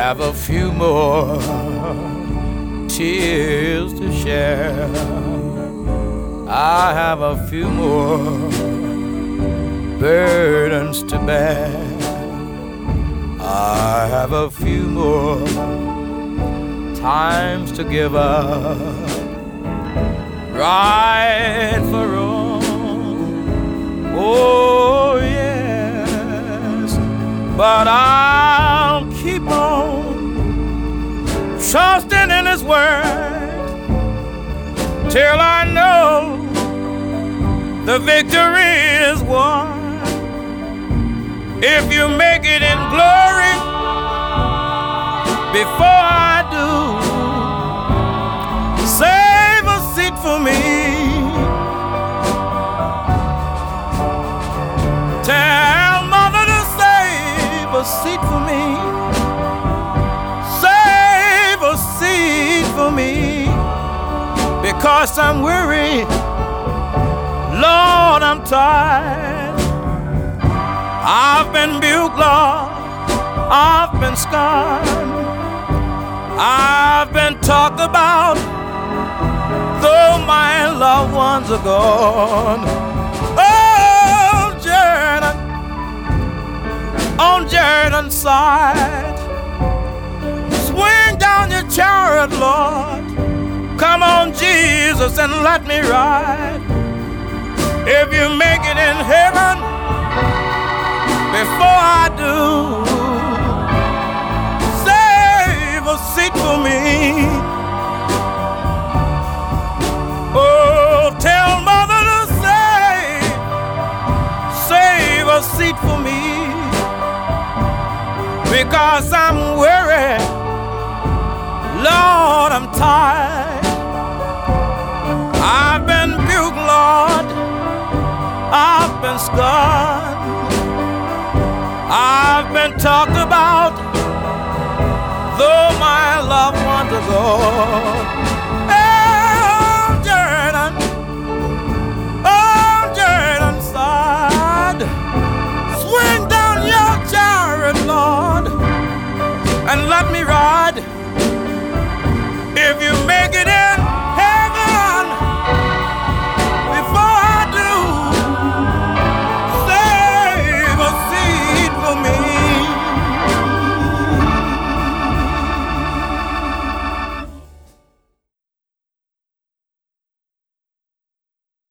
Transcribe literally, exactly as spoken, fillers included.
have a few more tears to share. I have a few more burdens to bear. I have a few more times to give up, right for wrong. Oh yes, but I'll keep on trusting in His word till I know the victory is won. If you make it in glory before I do, save a seat for me. Tell mother to save a seat for me. Save a seat for me, because I'm weary, Lord, I'm tired. I've been built, Lord, I've been scarred, I've been talked about, though my loved ones are gone. Oh, Jordan, on Jordan's side, swing down your chariot, Lord. Come on, Jesus, and let me ride. If you make it in heaven before I do, save a seat for me. Oh, tell mother to save, save a seat for me, because I'm weary, Lord, I'm tired. I've been built, Lord, I've been scarred, I've been talked about, though my love